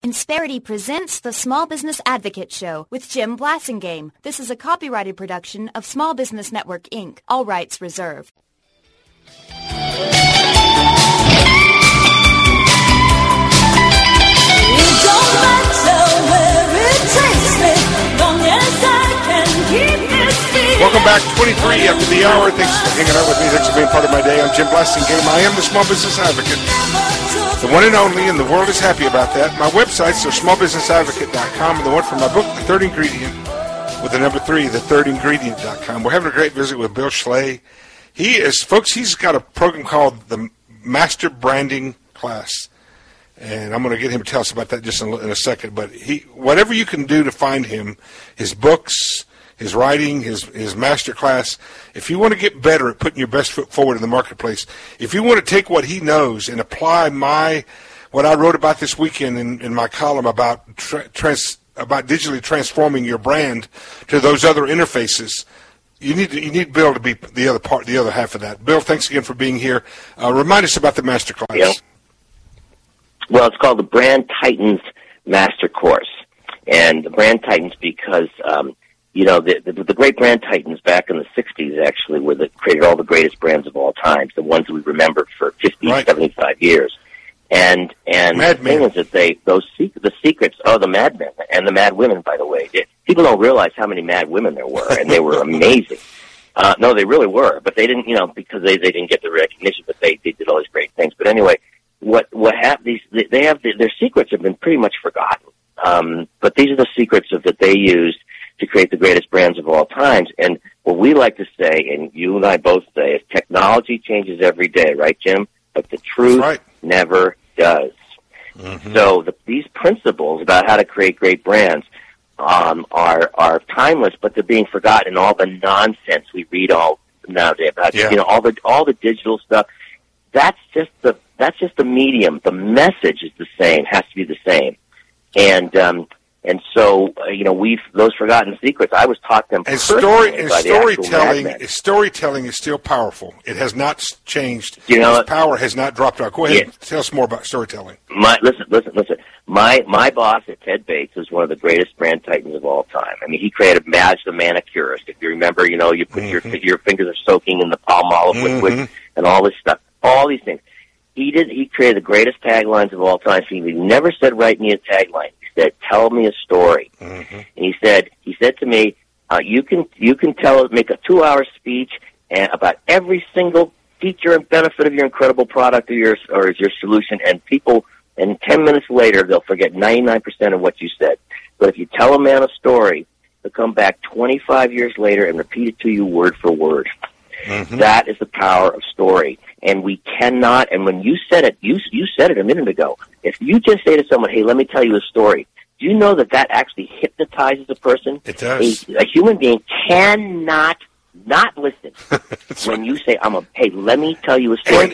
Insperity presents the Small Business Advocate Show with Jim Blasingame. This is a copyrighted production of Small Business Network, Inc. All rights reserved. Welcome back, 23 after the hour. Thanks for hanging out with me. Thanks for being part of my day. I'm Jim Blasingame. I am the Small Business Advocate, the one and only, and the world is happy about that. My websites are smallbusinessadvocate.com, and the one for my book, The Third Ingredient, with the number 3, thethirdingredient.com. We're having a great visit with Bill Schley. He's got a program called the Master Branding Class, and I'm going to get him to tell us about that just in a second. But whatever you can do to find him, his books, his writing, his master class, if you want to get better at putting your best foot forward in the marketplace, if you want to take what he knows and apply what I wrote about this weekend in my column about digitally transforming your brand to those other interfaces, you need Bill to be the other half of that. Bill, thanks again for being here. Remind us about the master class. Yeah. Well, it's called the Brand Titans Master Course, and the Brand Titans because the great brand titans back in the 60s actually were that created all the greatest brands of all times, the ones that we remembered for 50, right. 75 years. And the thing is that the secrets, the Mad Men and the Mad Women, by the way, people don't realize how many Mad Women there were, and they were amazing. No, they really were, but they didn't, because they didn't get the recognition, but they did all these great things. But anyway, what happened? Their secrets have been pretty much forgotten. But these are the secrets that they used to create the greatest brands of all times. And what we like to say, and you and I both say, is technology changes every day, right, Jim? But the truth never does. Mm-hmm. So these principles about how to create great brands are timeless, but they're being forgotten in all the nonsense we read all nowadays about all the digital stuff. That's just the medium. The message is the same, has to be the same. And so, those forgotten secrets, I was taught them personally by storytelling is still powerful. It has not changed. Its power has not dropped out. Go ahead and tell us more about storytelling. Listen. My boss at Ted Bates is one of the greatest brand titans of all time. I mean, he created Madge the Manicurist. If you remember, you put your fingers are soaking in the Palmolive liquid and all this stuff, all these things. He created the greatest taglines of all time. So he never said, write me a tagline. He said, tell me a story. Mm-hmm. And he said to me, you can make a 2-hour speech about every single feature and benefit of your incredible product or your solution, and people, and 10 minutes later, they'll forget 99% of what you said. But if you tell a man a story, they'll come back 25 years later and repeat it to you word for word. Mm-hmm. That is the power of story. And we cannot, and when you said it, you said it a minute ago. If you just say to someone, hey, let me tell you a story, do you know that actually hypnotizes a person? It does. A human being cannot not listen when you say, hey, let me tell you a story.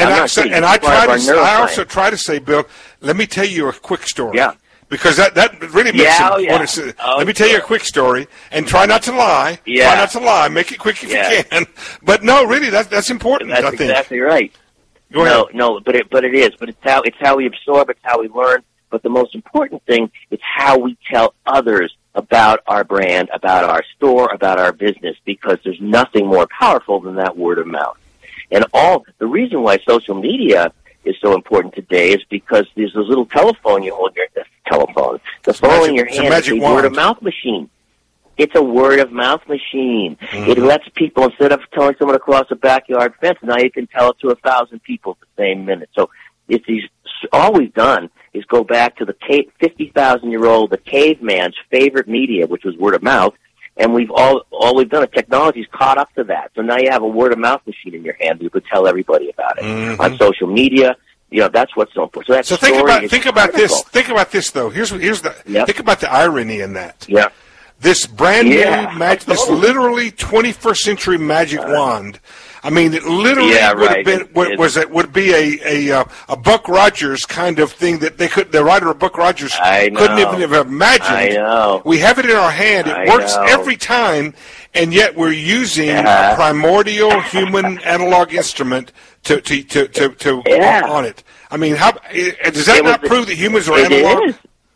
I also try to say, Bill, let me tell you a quick story. Yeah. Because that really makes it. Let me tell you a quick story, and try not to lie. Yeah. Try not to lie. Make it quick if you can. But no, really, that's important. That's I think. Exactly right. Go ahead. No, but it is. But it's how we absorb. It's how we learn. But the most important thing is how we tell others about our brand, about our store, about our business. Because there's nothing more powerful than that word of mouth. And the reason why social media is so important today is because there's this little telephone you hold the phone in your hand is a word-of-mouth machine. It's a word-of-mouth machine. Mm-hmm. It lets people, instead of telling someone across a backyard fence, now you can tell it to 1,000 people at the same minute. So all we've done is go back to the 50,000-year-old, the caveman's favorite media, which was word-of-mouth, and we've done, technology's caught up to that. So now you have a word-of-mouth machine in your hand. You could tell everybody about it. Mm-hmm. On social media, that's what's so important. So think about this. Think about this, though. Think about the irony in that. Yeah. This brand new magic, this literally 21st century magic wand. I mean, it literally would be a Buck Rogers kind of thing that the writer of Buck Rogers couldn't even have imagined. I know. We have it in our hand. It works every time, and yet we're using a primordial human analog instrument to on it. I mean, does that not prove that humans are analog?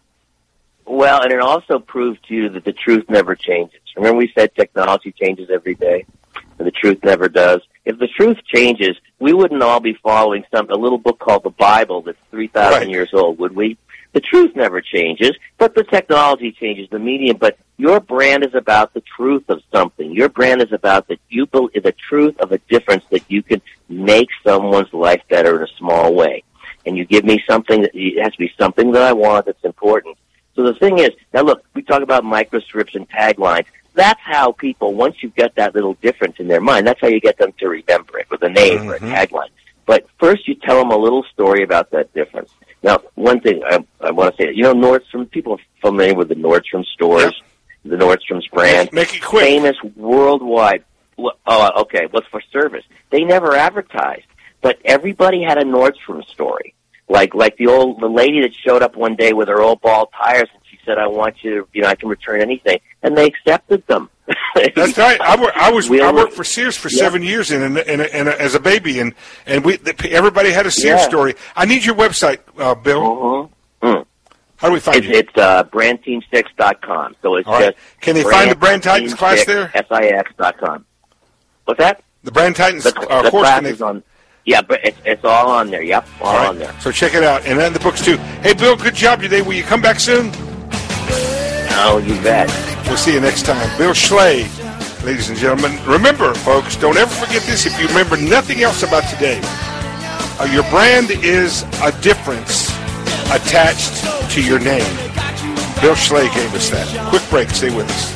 Well, and it also proves to you that the truth never changes. Remember we said technology changes every day, and the truth never does? If the truth changes, we wouldn't all be following a little book called the Bible that's 3,000 years old, would we? The truth never changes, but the technology changes, the medium. But your brand is about the truth of something. Your brand is about the truth of a difference that you can make someone's life better in a small way. And you give me something that it has to be something that I want that's important. So the thing is, now look, we talk about microstrips and taglines. That's how people, once you get that little difference in their mind, that's how you get them to remember it with a name or a tagline. But first you tell them a little story about that difference. Now, one thing I want to say, Nordstrom, people are familiar with the Nordstrom stores, the Nordstrom's brand. Make it quick. Famous worldwide. Okay, what's for service? They never advertised, but everybody had a Nordstrom story. Like the lady that showed up one day with her old bald tires, and she said, "I want you to, I can return anything," and they accepted them. That's right. I worked for Sears for 7 years as a baby, and everybody had a Sears story. I need your website, Bill. How do we find you? It's brandteam6.com. So it's just. Can they find the Brand Titans class there? SIX.com. What's that? The Brand Titans the course. Class is on. Yeah, but it's all on there. Yep, all on there. So check it out, and then the books too. Hey, Bill, good job today. Will you come back soon? Oh, you bet. We'll see you next time. Bill Schley, ladies and gentlemen. Remember, folks, don't ever forget this. If you remember nothing else about today, your brand is a difference attached to your name. Bill Schley gave us that. Quick break. Stay with us.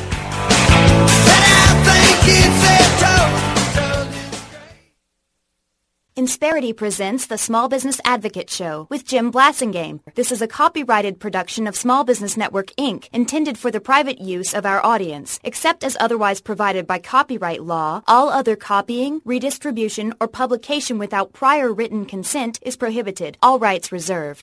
Insperity presents the Small Business Advocate Show with Jim Blasingame. This is a copyrighted production of Small Business Network, Inc., intended for the private use of our audience. Except as otherwise provided by copyright law, all other copying, redistribution, or publication without prior written consent is prohibited. All rights reserved.